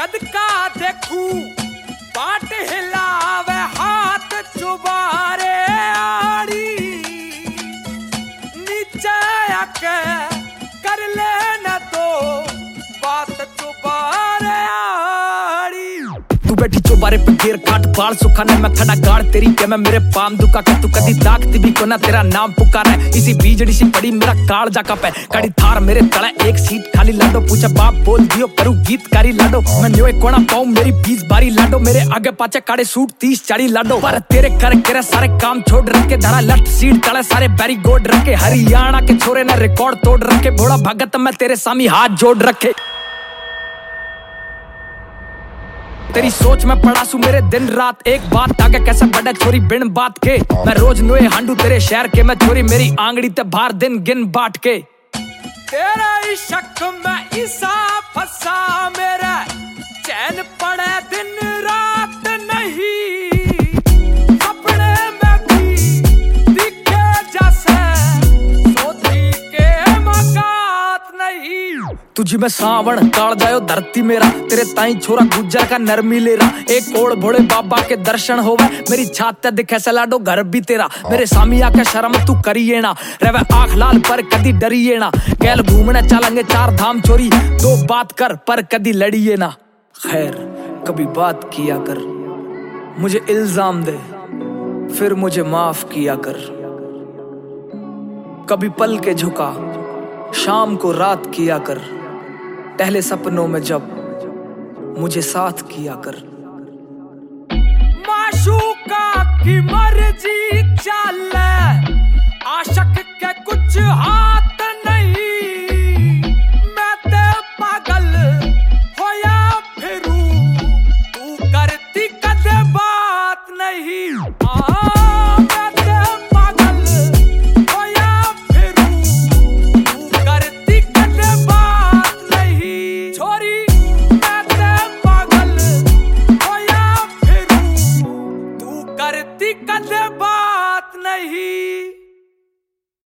कद का देखू बाट हिलावे हाथ चुबारे आड़ी नीचे आके कर लेना तो बात चुबारे आड़ी। तू बैठी चौबारे पे घेर काट बाल सुखाने मैं खड़ा गाड़ तेरी के मैं मेरे पाम दुका के तू कदी ताकती भी को ना तेरा नाम पुकारा है इसी बीजड़ी सी पड़ी मेरा काल जाका पे गाड़ी थार मेरे तले एक सीट खाली लाडो पूछे बाप बोल दियो करूँ गीतकारी लाडो मैं न्योए कोना पाऊं मेरी 20 बारी लाडो मेरे आगे पाचे काड़े सूट 30-40 लाडो पर तेरे कर सारे काम छोड़ रखे धरा लट सीट तले सारे बैरी गोड रखे हरियाणा के छोरे ने रिकॉर्ड तोड़ रखे भोला भगत मैं तेरे सामी हाथ जोड़ रखे। तेरी सोच में पड़ा सू मेरे दिन रात एक बात आगे कैसे बड़े छोरी बिन बात के मैं रोज नुए हांडू तेरे शहर के मैं छोरी मेरी आंगड़ी ते बाहर दिन गिन बाट के तेरा इश्क में ईसा फसा मेरा चैन पड़े दिन रात नहीं सपने में भी दिखे जैसे सोची के मकात नहीं तुझी में सावण काल जायो धरती मेरा तेरे ताई छोरा गुज्जर का नरमी ले रहा एक ओड़ भोले बाबा के दर्शन होवे मेरी छात दिखे से लाडो घर भी तेरा मेरे सामी आके शर्म तू करिए ना रवे आँख लाल पर कदी डरिए ना कैल घूमने चलेंगे 4 धाम चोरी 2 बात कर पर कदी लड़िए ना खैर कभी बात किया कर मुझे इल्जाम दे फिर मुझे माफ किया कर कभी पल के झुका शाम को रात किया कर पहले सपनों में जब मुझे साथ किया कर माशूका की मर्जी चले आशिक